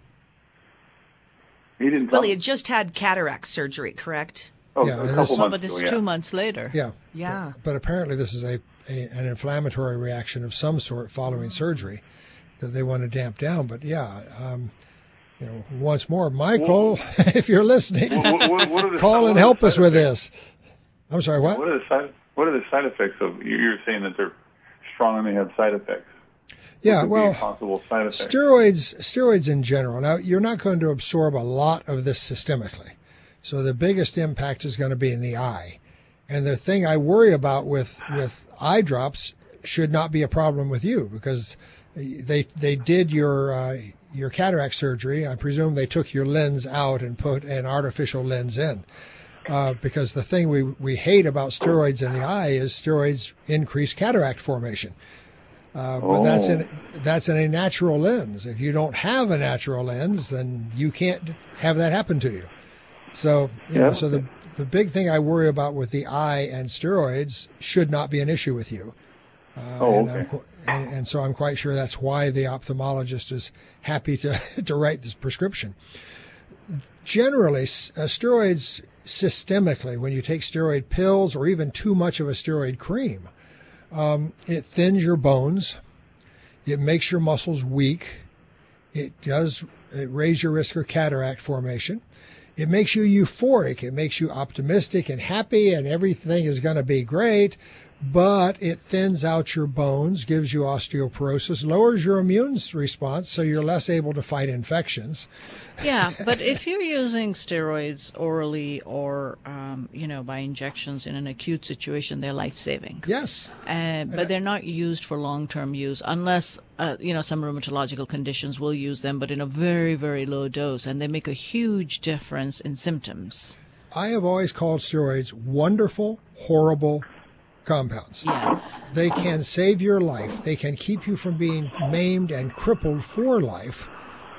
He didn't tell Well, me. he had just had cataract surgery, correct? Oh, Yeah, a and couple this- Oh, months but it's ago, yeah. two months later. Yeah. Yeah. But, but apparently this is a, a an inflammatory reaction of some sort following surgery that they want to damp down. But yeah, um, you know, once more, Michael, if you're listening, What, what, what are the, call what and are help the us side with effects? this. I'm sorry, what? What are the side What are the side effects of? You're saying that they're strong and they have side effects. Yeah, What could be well, possible side effects. steroids, steroids in general. Now, you're not going to absorb a lot of this systemically. So the biggest impact is going to be in the eye. And the thing I worry about with, with eye drops should not be a problem with you because they, they did your, uh, your cataract surgery. I presume they took your lens out and put an artificial lens in. Uh, because the thing we, we hate about steroids in the eye is steroids increase cataract formation. Uh, but Oh. that's in that's in a natural lens. If you don't have a natural lens, then you can't have that happen to you. So, you know, Yeah. so the the big thing I worry about with the eye and steroids should not be an issue with you. Uh, Oh, and, I'm, okay. qu- and, and so I'm quite sure that's why the ophthalmologist is happy to to write this prescription. Generally, s- uh, steroids systemically, when you take steroid pills or even too much of a steroid cream, um, it thins your bones. It makes your muscles weak. It does it raise your risk of cataract formation. It makes you euphoric. It makes you optimistic and happy, and everything is going to be great. But it thins out your bones, gives you osteoporosis, lowers your immune response, so you're less able to fight infections. Yeah, but if you're using steroids orally or, um, you know, by injections in an acute situation, they're life-saving. Yes. Uh, but they're not used for long-term use unless, uh, you know, some rheumatological conditions will use them, but in a very, very low dose, and they make a huge difference in symptoms. I have always called steroids wonderful, horrible compounds. Yeah. They can save your life. They can keep you from being maimed and crippled for life.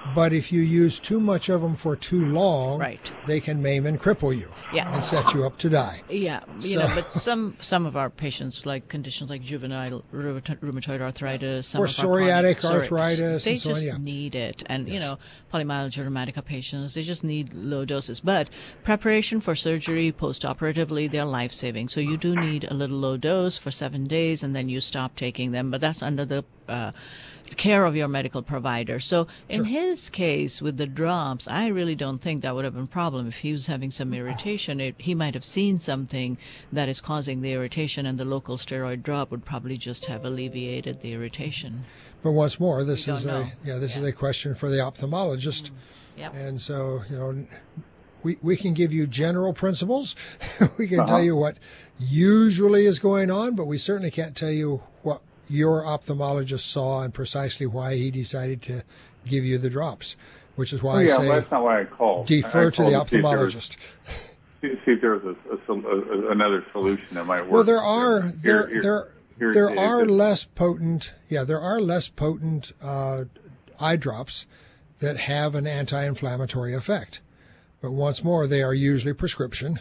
But if you use too much of them for too long, right. they can maim and cripple you yeah. and set you up to die. Yeah, you so. know, but some some of our patients, like conditions like juvenile rheumatoid arthritis, some or of psoriatic our arthritis, they and so just on, yeah. need it. And, yes. you know, polymyalgia rheumatica patients, they just need low doses. But preparation for surgery post-operatively, they're life-saving. So you do need a little low dose for seven days, and then you stop taking them. But that's under the uh, care of your medical provider. So in sure. his case with the drops, I really don't think that would have been a problem. If he was having some irritation, it, he might have seen something that is causing the irritation, and the local steroid drop would probably just have alleviated the irritation. But once more, this We is don't a know. yeah, this Yeah. is a question for the ophthalmologist. Mm. Yep. And so, you know, we we can give you general principles. We can Uh-huh. tell you what usually is going on, but we certainly can't tell you what your ophthalmologist saw and precisely why he decided to give you the drops, which is why oh, yeah, I say well, that's not why I called. defer I, I to the called see if there was- ophthalmologist. See see if there was a, a, sol- a, another solution that might work. Well, there are there Here- here- there here's there the- are the- less potent yeah there are less potent uh, eye drops that have an anti-inflammatory effect, but once more they are usually prescription,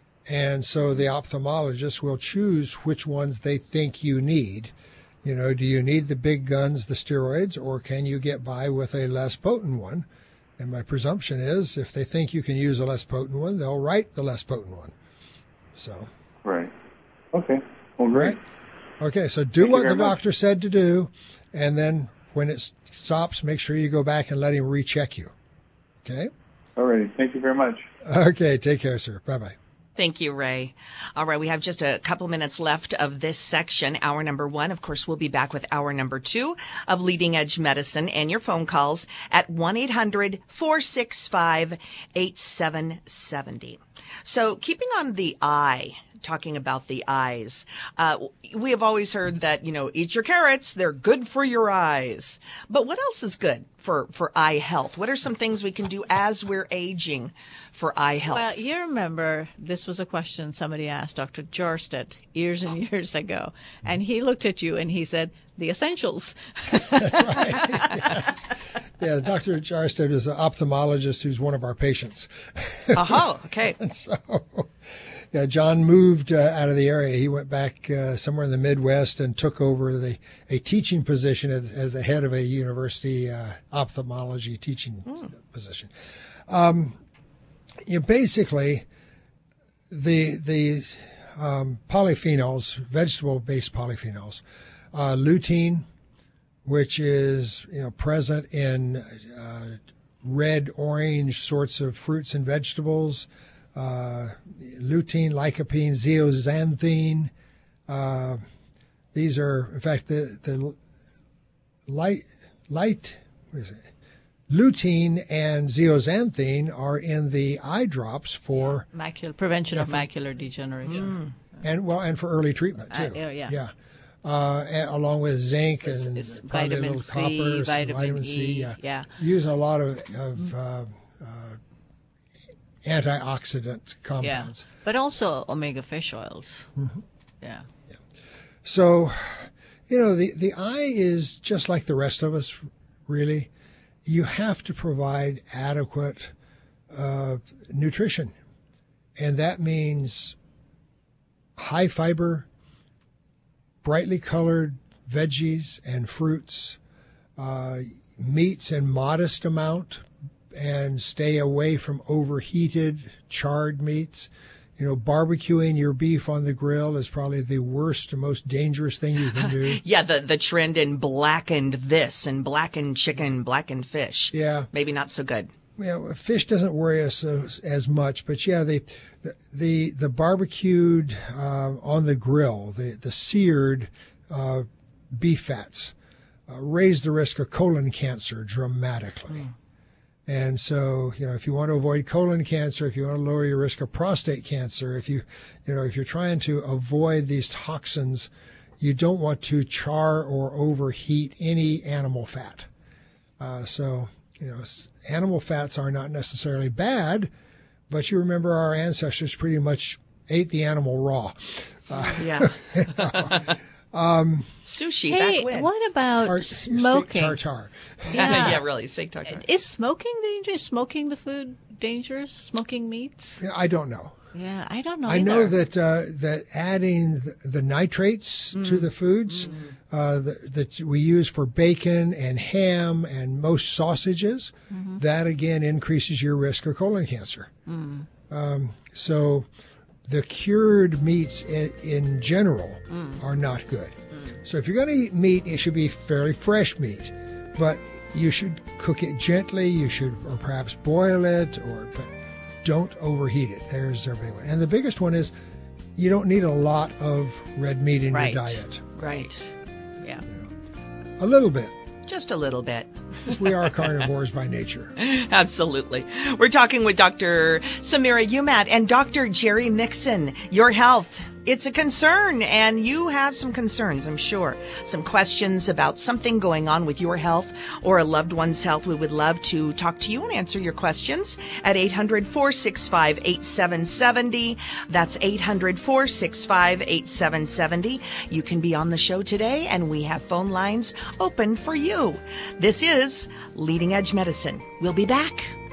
and so the ophthalmologist will choose which ones they think you need. You know, do you need the big guns, the steroids, or can you get by with a less potent one? And my presumption is if they think you can use a less potent one, they'll write the less potent one. So. Right. Okay. Well, great. Right. Okay, so do Thank what you the very much. doctor said to do, and then when it stops, make sure you go back and let him recheck you. Okay? All righty. Thank you very much. Okay, take care, sir. Bye-bye. Thank you, Ray. All right, we have just a couple minutes left of this section, hour number one. Of course, we'll be back with hour number two of Leading Edge Medicine and your phone calls at one eight hundred four six five eight seven seven zero. So keeping on the eye, talking about the eyes, uh, we have always heard that, you know, eat your carrots, they're good for your eyes. But what else is good for, for eye health? What are some things we can do as we're aging for eye health? Well, you remember this was a question somebody asked Doctor Jorstedt years and years ago, and he looked at you and he said, the essentials. That's right. Yes. Yeah, Doctor Jarstead is an ophthalmologist who's one of our patients. Oh, okay. And so, yeah, John moved uh, out of the area. He went back uh, somewhere in the Midwest and took over the a teaching position as, as the head of a university uh, ophthalmology teaching mm. position. Um, you know, basically, the the um, polyphenols, vegetable-based polyphenols, uh, lutein, which is you know present in uh, red, orange sorts of fruits and vegetables. Uh, lutein, lycopene, zeaxanthine. Uh, these are, in fact, the the light light. What is it? Lutein and zeaxanthine are in the eye drops for macular prevention of macular degeneration, mm. and well, and for early treatment too. Uh, yeah, yeah. Uh, and, along with zinc it's, and it's probably vitamin a little C, copper, vitamin, vitamin E, C. Yeah. yeah. Using a lot of, of uh, uh, antioxidant compounds. Yeah. But also omega fish oils. Mm-hmm. Yeah. yeah. So, you know, the, the eye is just like the rest of us, really. You have to provide adequate uh, nutrition. And that means high fiber, brightly colored veggies and fruits, uh, meats in modest amount, and stay away from overheated, charred meats. You know, barbecuing your beef on the grill is probably the worst and most dangerous thing you can do. Yeah, the, the trend in blackened this and blackened chicken, blackened fish. Yeah. Maybe not so good. Yeah, fish doesn't worry us as, as much, but yeah, the the the barbecued uh, on the grill, the the seared uh, beef fats uh, raise the risk of colon cancer dramatically. Mm. And so, you know, if you want to avoid colon cancer, if you want to lower your risk of prostate cancer, if you, you know, if you're trying to avoid these toxins, you don't want to char or overheat any animal fat. Uh, so, you know, animal fats are not necessarily bad, but you remember our ancestors pretty much ate the animal raw. Uh, yeah. you know, Um, Sushi, Hey, back when? what about tar- smoking? Steak tartare. Yeah. yeah, really, steak tartare. Is smoking dangerous? Smoking the food dangerous? Smoking meats? I don't know. Yeah, I don't know. I know either. that uh, that adding the, the nitrates Mm. to the foods Mm. uh, that, that we use for bacon and ham and most sausages, Mm-hmm. that again increases your risk of colon cancer. Mm. Um, so the cured meats in, in general Mm. are not good. So if you're going to eat meat, it should be fairly fresh meat, but you should cook it gently. You should, or perhaps boil it, or but don't overheat it. There's our big one. And the biggest one is you don't need a lot of red meat in Right. your diet. Right. Yeah. A little bit. Just a little bit. We are carnivores by nature. Absolutely. We're talking with Doctor Samira Umat and Doctor Jerry Mixon. Your health, it's a concern, and you have some concerns, I'm sure. Some questions about something going on with your health or a loved one's health. We would love to talk to you and answer your questions at eight hundred, four six five, eight seven seven zero. That's eight hundred, four six five, eight seven seven zero. You can be on the show today, and we have phone lines open for you. This is Leading Edge Medicine. We'll be back